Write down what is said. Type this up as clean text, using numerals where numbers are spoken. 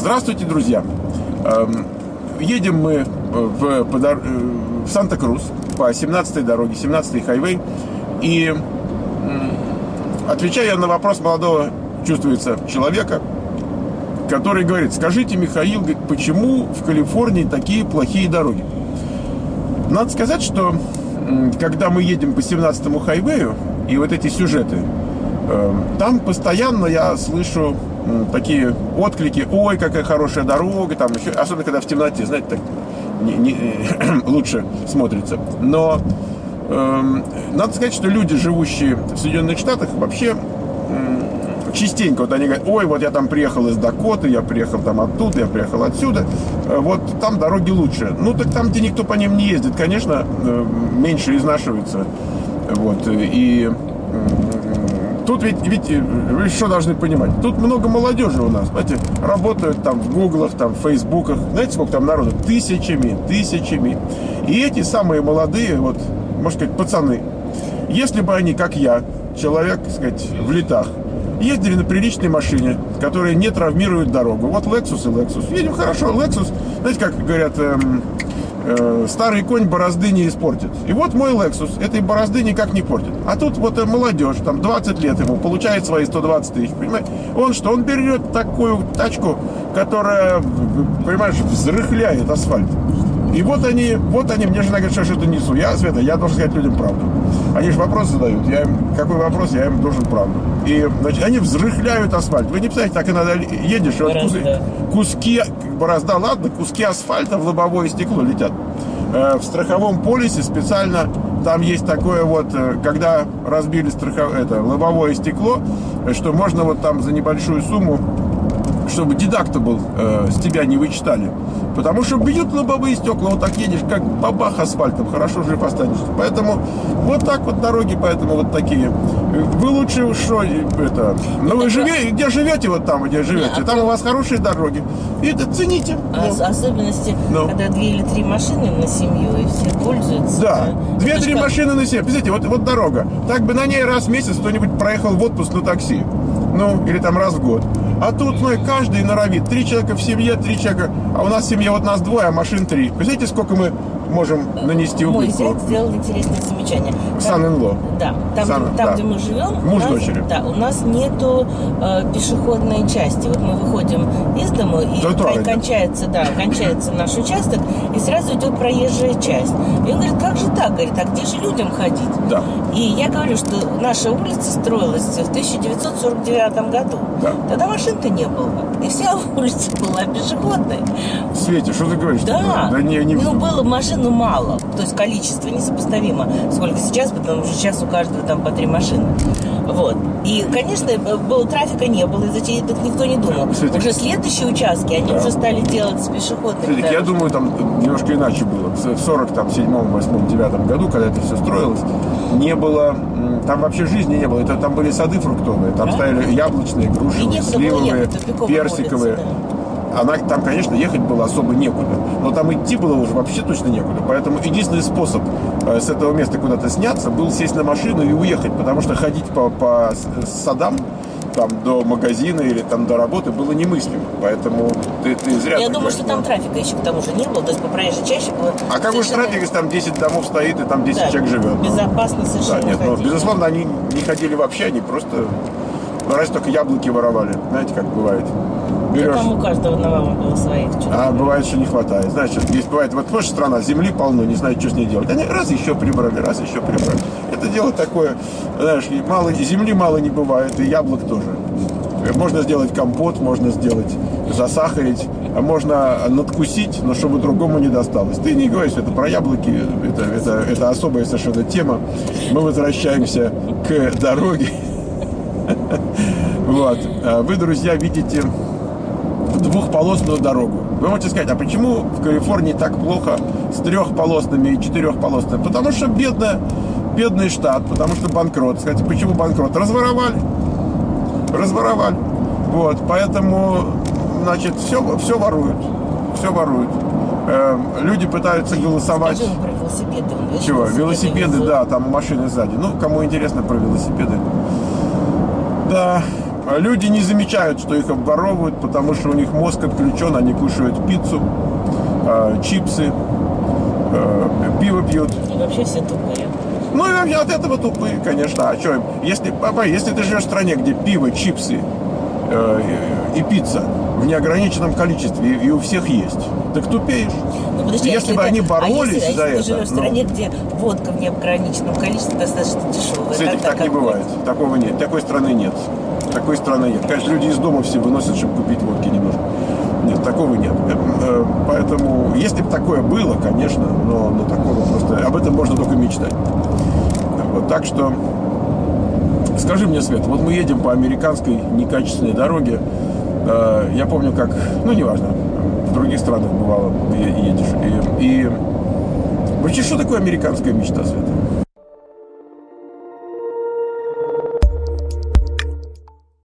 Здравствуйте, друзья! Едем мы в Санта-Крус по 17-й дороге, 17-й хайвей. И отвечаю я на вопрос молодого, чувствуется, человека, который говорит: скажите, Михаил, почему в Калифорнии такие плохие дороги? Надо сказать, что когда мы едем по 17-му хайвею, и вот эти сюжеты, там постоянно я слышу такие отклики: ой, какая хорошая дорога, там еще, особенно когда в темноте, знаете, так лучше смотрится. Но надо сказать, что люди, живущие в Соединенных Штатах, вообще частенько вот они говорят: ой, вот я там приехал из Дакоты, я приехал там оттуда, я приехал отсюда, вот там дороги лучше. Ну, так там, где никто по ним не ездит, конечно, меньше изнашивается. Вот, и тут ведь вы что должны понимать? Тут много молодежи у нас, знаете, работают там в гуглах, там в фейсбуках. Знаете, сколько там народу? Тысячами. И эти самые молодые, вот, можно сказать, пацаны, если бы они, как я, человек, так сказать, в летах, ездили на приличной машине, которая не травмирует дорогу. Вот Lexus и Lexus. Едем хорошо. Lexus, знаете, как говорят, старый конь борозды не испортит. И вот мой Lexus этой борозды никак не портит. А тут вот молодежь, там 20 лет ему, получает свои 120 тысяч, понимаете? Он берет такую тачку, которая, понимаешь, взрыхляет асфальт. И вот они, мне жена говорит, что я что-то несу. Света, я должен сказать людям правду. Они же вопрос задают. Какой вопрос, я им должен правду. И, значит, они взрыхляют асфальт. Вы не представляете, так иногда едешь, и вот куски, борозда, ладно, куски асфальта в лобовое стекло летят. В страховом полисе специально там есть такое вот, когда разбили лобовое стекло, что можно вот там за небольшую сумму, чтобы дедактабл с тебя не вычитали. Потому что бьют лобовые стекла, вот так едешь, как бабах асфальтом, хорошо жив останешься. Поэтому вот так вот дороги, поэтому вот такие. Вы лучше что это... Ну вы где живете, вот там, где живете, там у вас хорошие дороги. И это цените. Особенности, когда 2 или 3 машины на семью, и все пользуются. Да, 2-3 машины на семью. Представляете, вот дорога. Так бы на ней раз в месяц кто-нибудь проехал в отпуск на такси. Ну, или там раз в год. А тут, каждый норовит. 3 человека в семье, 3 человека. А у нас в семье вот нас 2, а машин 3. Представляете, сколько мы можем нанести убытку? Мой зять сделал интересное замечание. Сан-ин-ло. Да, там, где мы живем, муж дочери. Да, у нас нету пешеходной части. Вот мы выходим из дома, и кончается наш участок, и сразу идет проезжая часть. И он говорит: как же так? Говорит, а где же людям ходить? Да. И я говорю, что наша улица строилась в 1949 году. Да. Тогда машин-то не было. И вся улица была пешеходной. Свете, что ты говоришь? Да. Не... было машин мало. То есть количество несопоставимо, сколько сейчас, потому что сейчас у каждого там по 3 машины. Вот. И, конечно, трафика не было, из-за этого никто не думал. Свете, уже следующие участки, они уже стали делать с пешеходными. Свете, я думаю, там немножко иначе было. В 47-м, 8-м, 9-м году, когда это все строилось, не было... Там вообще жизни не было. Там были сады фруктовые, там стояли яблочные, грушевые, сливовые, персиковые. Там, конечно, ехать было особо некуда. Но там идти было уже вообще точно некуда. Поэтому единственный способ с этого места куда-то сняться был сесть на машину и уехать. Потому что ходить по садам там до магазина или там до работы было немыслимо. Поэтому ты зря... Я думаю, что там трафика еще к тому же не было. То есть по проезжей чаще было... А какой же трафик, если там 10 домов стоит и там 10 человек живет? Безопасно совершенно. Да, нет, безусловно, они не ходили вообще, они просто... разве только яблоки воровали. Знаете, как бывает. Берешь... Там у каждого на маму было своих. А бывает, что не хватает. Значит, есть бывает, вот наша страна, земли полно, не знают, что с ней делать. Они раз еще прибрали. Это дело такое, знаешь, земли мало не бывает, и яблок тоже. Можно сделать компот, можно засахарить, а можно надкусить, но чтобы другому не досталось. Ты не говоришь, это про яблоки, это особая совершенно тема. Мы возвращаемся к дороге. Вот. Вы, друзья, видите двухполосную дорогу. Вы можете сказать, а почему в Калифорнии так плохо с 3-полосными и 4-полосными? Потому что бедный штат, потому что банкрот. Скажите, почему банкрот? Разворовали. Вот, поэтому, значит, все воруют. Люди пытаются голосовать. Скажи про велосипеды. Чего? Велосипеды, да, там машины сзади. Ну, кому интересно про велосипеды. Да, люди не замечают, что их обворовывают, потому что у них мозг отключен, они кушают пиццу, чипсы, пиво пьют. И вообще все тупые. Ну и вообще от этого тупые, конечно. А что, если ты живешь в стране, где пиво, чипсы и пицца в неограниченном количестве и у всех есть, так тупеешь. Ну, подожди, если бы они боролись за это... Если ты живешь в стране, где водка в неограниченном количестве достаточно дешевая. С этим так не бывает. Такого нет. Такой страны нет. Такой страны нет. Конечно, люди из дома все выносят, чтобы купить водки немножко. Нет, такого нет. Поэтому, если бы такое было, конечно, но такого просто... Об этом можно только мечтать. Вот, так что... Скажи мне, Свет, вот мы едем по американской некачественной дороге. Я помню, как... Ну, неважно. В других странах бывало едешь. И вообще, что такое американская мечта, Свет?